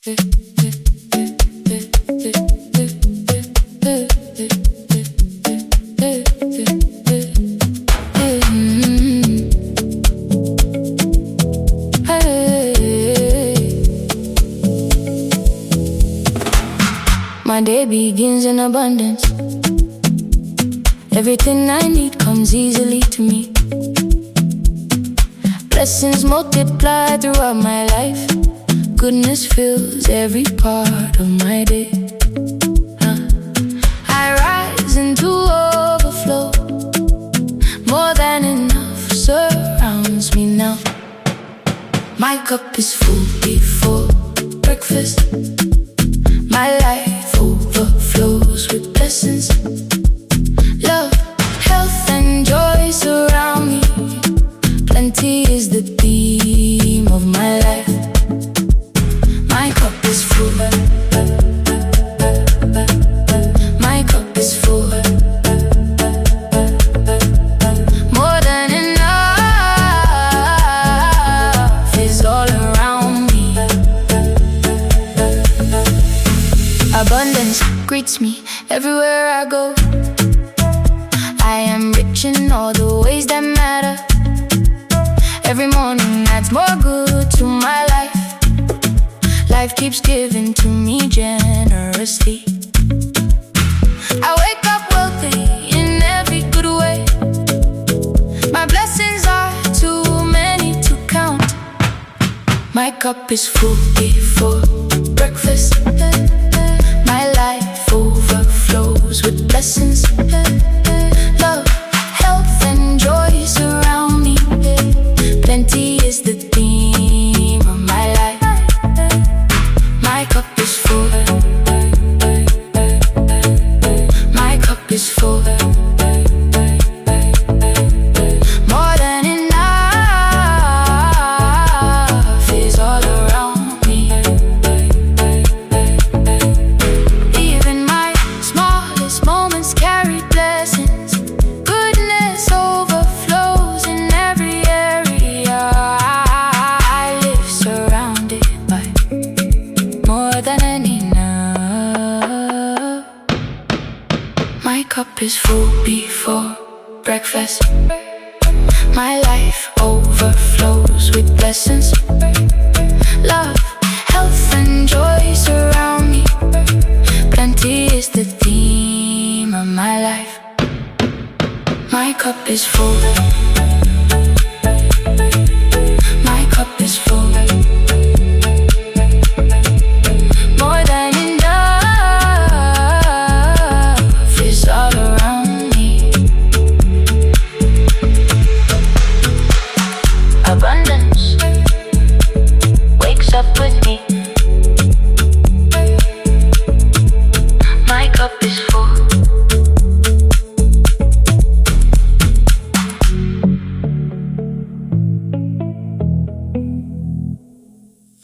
My day begins in abundance. Everything I need comes easily to me. Blessings multiply throughout my life. Goodness fills every part of my day. I rise into overflow. More than enough surrounds me now. My cup is full before breakfast. My life overflows with blessings. Love, health, and joy surround me. Plenty is the theme of my life. My cup is full. My cup is full. More than enough is all around me. Abundance greets me everywhere I go. I am rich in all the ways that matter. Every morning adds more good to my life. Life keeps giving to me generously. I wake up wealthy in every good way. My blessings are too many to count. My cup is full before breakfast. My life overflows with blessings. Love, health, and joy surround me. Plenty is the theme of my life. My cup is full. My cup is full. More than enough is all around me. Even my smallest moments carry blessings. Goodness overflows in every area. I live surrounded by more than enough. My cup is full before breakfast. My life overflows with blessings. Love,